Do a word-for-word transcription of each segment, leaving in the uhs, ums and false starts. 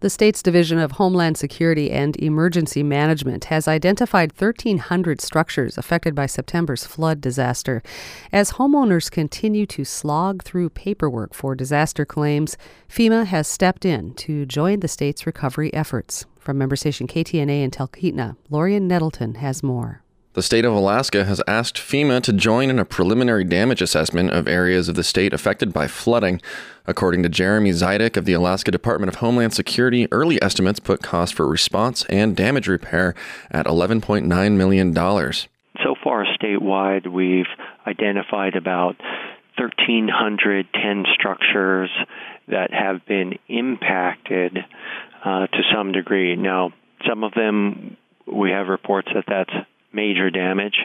The state's Division of Homeland Security and Emergency Management has identified thirteen hundred structures affected by September's flood disaster. As homeowners continue to slog through paperwork for disaster claims, FEMA has stepped in to join the state's recovery efforts. From member station K T N A in Talkeetna, Lorian Nettleton has more. The state of Alaska has asked FEMA to join in a preliminary damage assessment of areas of the state affected by flooding. According to Jeremy Zidek of the Alaska Department of Homeland Security, early estimates put costs for response and damage repair at eleven point nine million dollars. So far, statewide, we've identified about one thousand three hundred ten structures that have been impacted uh, to some degree. Now, some of them, we have reports that that's major damage,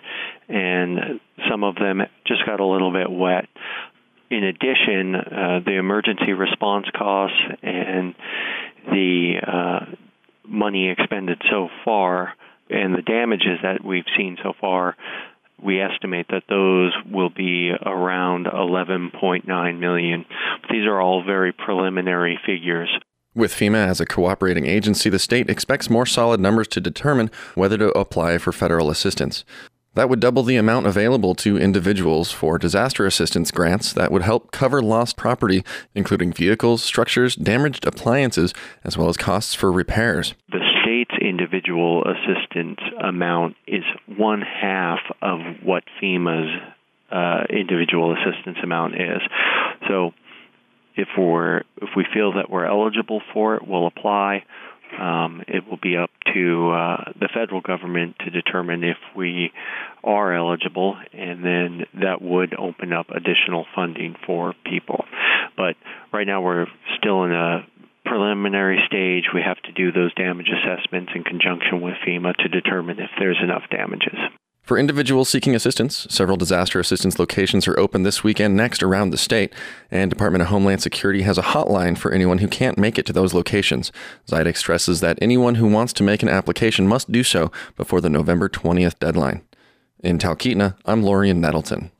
and some of them just got a little bit wet. In addition, uh, the emergency response costs and the uh, money expended so far and the damages that we've seen so far, we estimate that those will be around eleven point nine million dollars. These are all very preliminary figures. With FEMA as a cooperating agency, the state expects more solid numbers to determine whether to apply for federal assistance. That would double the amount available to individuals for disaster assistance grants that would help cover lost property, including vehicles, structures, damaged appliances, as well as costs for repairs. The state's individual assistance amount is one half of what FEMA's uh, individual assistance amount is. So If we're if we feel that we're eligible for it, we'll apply. Um, it will be up to uh, the federal government to determine if we are eligible, and then that would open up additional funding for people. But right now we're still in a preliminary stage. We have to do those damage assessments in conjunction with FEMA to determine if there's enough damages. For individuals seeking assistance, several disaster assistance locations are open this week and next around the state, and Department of Homeland Security has a hotline for anyone who can't make it to those locations. Zidek stresses that anyone who wants to make an application must do so before the November twentieth deadline. In Talkeetna, I'm Lorian Nettleton.